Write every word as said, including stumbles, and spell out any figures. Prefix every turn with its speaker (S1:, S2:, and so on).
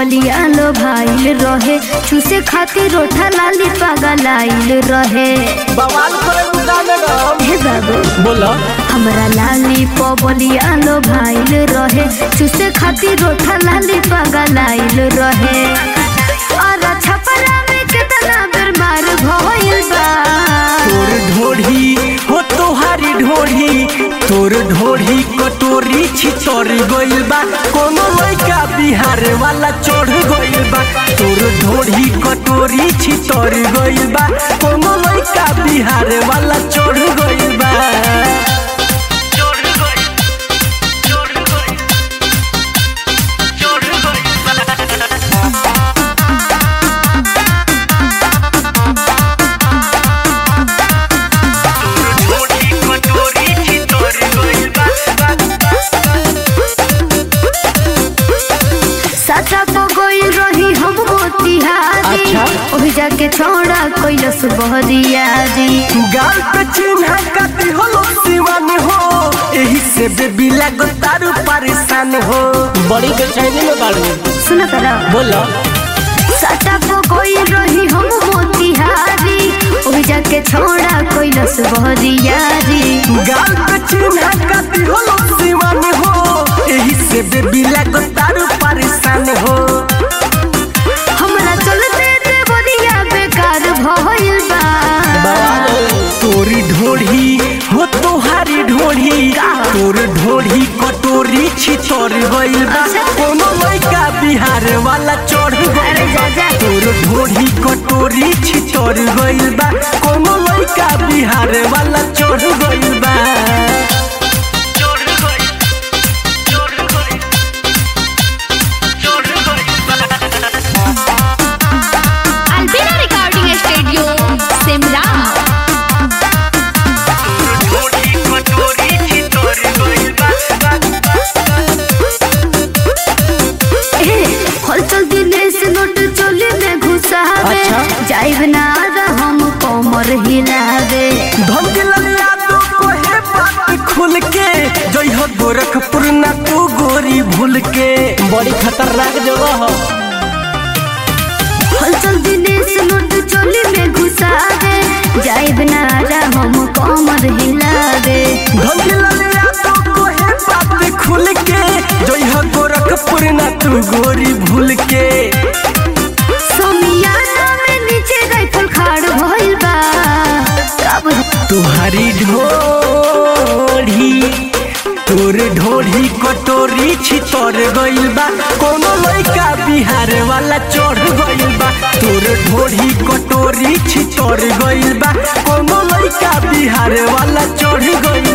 S1: बलिया लो भाईल रहे चूसे खातिर रोठा लाली पागलाइल रहे।
S2: बवाल करे बुदा मैडम।
S1: हे बाबू
S2: बोलो
S1: हमरा लाली बलिया लो भाईल रहे चूसे खातिर रोठा लाली पागलाइल रहे। और छपरा में कितना बेर मार भइल बा।
S2: तोर ढोढ़ी हो तोहारी ढोढ़ी तोर ढोढ़ी कटोरी छितर गइल बा। कोनो लइका बिहार वाला चढ़ गइल बा। तोर ढोढ़ी कटोरी छितर गइल बा। कोनो लइका बिहार वाला चढ़ गइल बा।
S1: ओही जाके छोड़ा कैलस बहरिया जी।
S2: गाल पे चिन्हा काटी होलो सिवान हो एही से बेबी लागो तारू परेशान हो। बड़ी बेचैनी में बाड़ू
S1: सुन करा
S2: बोलो
S1: साटा को कोई रही हम मोतिहारी ओही जाके छोड़ा कैलस बहरिया जी।
S2: गाल पे चिन्हा काटी होलो सिवान हो एही से बेबी लागो तारू परेशान हो।
S1: हमरा चलते भइल बा।
S2: तोरी ढोढ़ी हो तोहारी ढोढ़ी तोर ढोढ़ी कटोरी छितर गइल बा। कोनो लइका बिहार वाला चढ़ गइल बा। तोर ढोढ़ी कटोरी छितर गइल बा। कोनो लइका बिहार वाला चढ़ गइल बा।
S1: जाइब ना हम कमर हिलावे
S2: धमके ललिया तो कोहे बात खुल के जई हो गोरखपुर ना तू गोरी भूल के। बड़ी खतरनाक जगह हो।
S1: हलचल दिनेश नोट चोली में घुसावे जाइब ना हम कमर हिलावे।
S2: धमके ललिया तो कोहे बात खुल के जई हो गोरखपुर ना तू गोरी भूल के। तुहारी ढोढ़ी तोर ढोढ़ी कटोरी छितर गइल बा। कोनो लइका बिहार वाला चढ़ गइल बा। तोर ढोढ़ी कटोरी छितर गइल बा। कोनो लइका बिहार वाला चढ़ गइल